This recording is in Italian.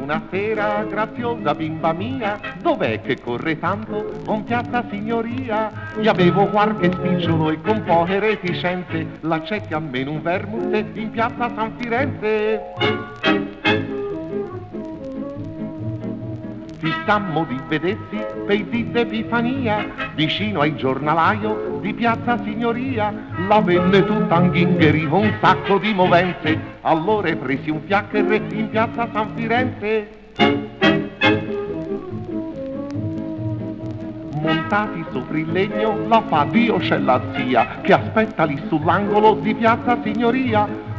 una sera, graziosa bimba mia, dov'è che corre tanto con Piazza Signoria? Gli avevo qualche spicciolo e con poche reticenze, l'accetti almeno un vermouth in Piazza San Firenze. Fissammo di vedersi per di Epifania, vicino ai giornalaio di Piazza Signoria. La venne tutta anghingheri con un sacco di movenze, allora presi un fiaccher in Piazza San Firenze. Montati sopra il legno, la fa Dio c'è la zia, che aspetta lì sull'angolo di Piazza Signoria.